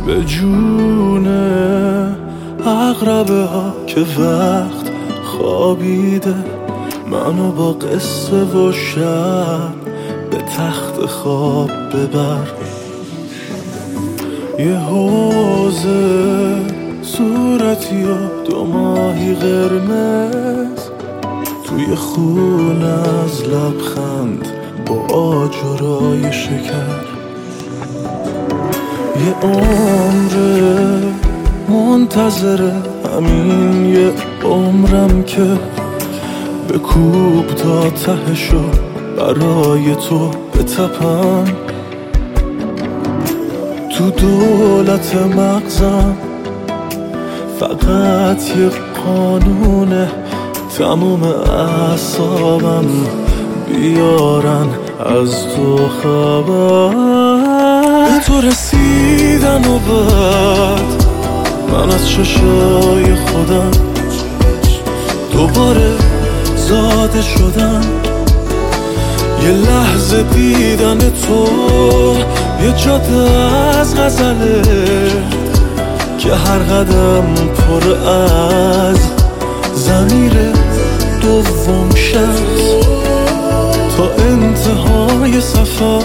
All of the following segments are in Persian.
به جون عقربه ها که وقت خوابیده، منو با قصه و شب به تخت خواب ببر. یه حوزه صورتی و 2 ماهی قرمز، توی خون از لبخند با آجرای شکر. یه عمر منتظر همین یه عمرم که بکوب تا تهشو برای تو بتپم. تو دولت مغزم فقط یه قانونه، تموم اعصابم بیارن از تو خبر. به تو رسیدن و بعد من از چشای خودم دوباره زاده شدم. یه لحظه دیدن تو یه جاده از غزله که هر قدم پر از ضمیر دوم شخص تا انتهای سفر.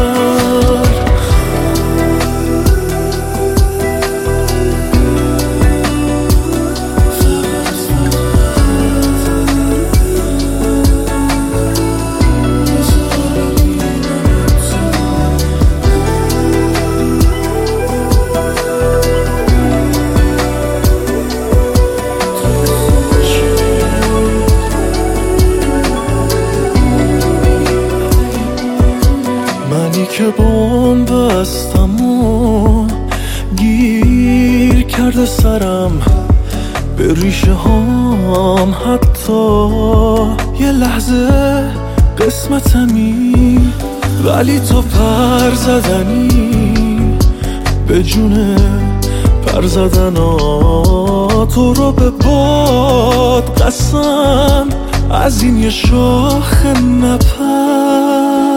که بوم بستم و گیر کرده سرم به ریشه هام، حتی یه لحظه قسمتمی، ولی تو پر زدنی به جون پر زدن تو رو به باد قسم از این یه شاخ نپر.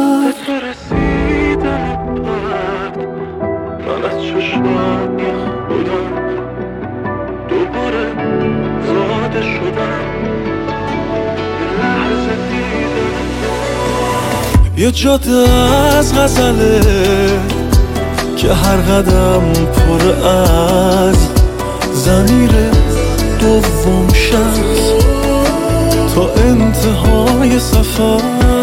من از چشمای خودم دوباره زاده شدم. یه لحظه دیدم یه جاده از غزله که هر قدم پر از ضمیر دوم شخص تا انتهای سفر.